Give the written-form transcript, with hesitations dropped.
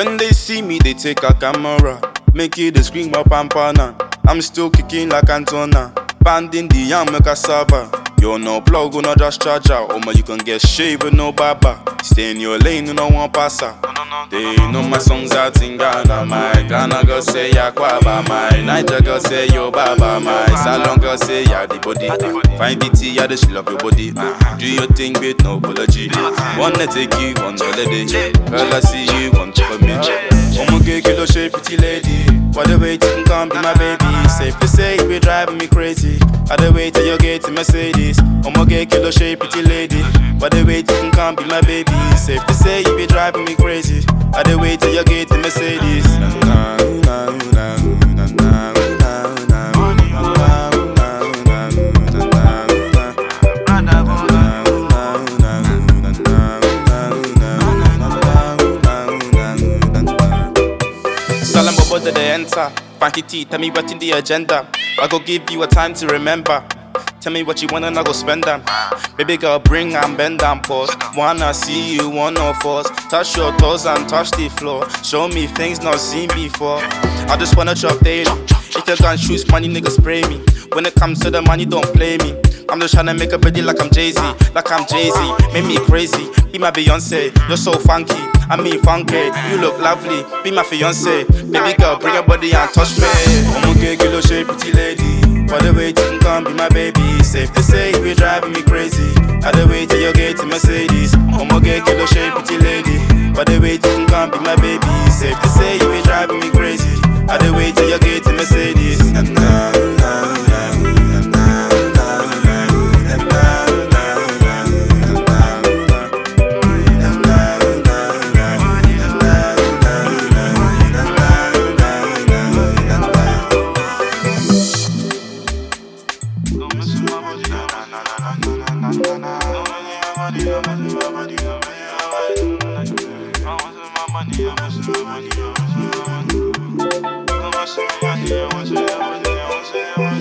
When they see me, they take a camera. Make it the scream up and pana. I'm still kicking like Antona. Banding the yam make a saba. You're no plug, no just charger. Oh my, you can get shaved with no baba. Stay in your lane, you no one passer. They know my songs out in Ghana. My Ghana girl say ya kwaba. My Niger girl say yo baba. My Salon girl say ya the body. Find the tea, ya the she love your body. Do your thing with no apology. Wanna take you on holiday. Girl, I see you want to commit. I'ma get kilo shape, pretty lady. What the way you can come be my baby. Safe to say you be driving me crazy. I the way till you get to Mercedes. I'ma get kilo shape, pretty lady. What the way you can come be my baby. Safe to say you be driving me crazy. I the way till you get to Mercedes. Salam bobo to the enter. Funky T, tell me what's in the agenda. I go give you a time to remember. Tell me what you want and I go spend them. Baby girl, bring and bend and pause. Wanna see you, one of us. Touch your toes and touch the floor. Show me things not seen before. I just wanna chop daily. If you gun shoes, money niggas spray me. When it comes to the money, don't play me. I'm just tryna make a body like I'm Jay-Z. Like I'm Jay-Z, make me crazy. Be my Beyonce, you're so funky. I mean funky, you look lovely. Be my fiance, baby girl, bring your body and touch me. I'ma get kilo shape, pretty lady. For the way you can come, be my baby. Safe to say you be driving me crazy. I the way till you get to Mercedes. I'ma get kilo shape, pretty lady. For the way you can come, be my baby. Safe to say you be driving me crazy. I the way till you get to Mercedes. Money,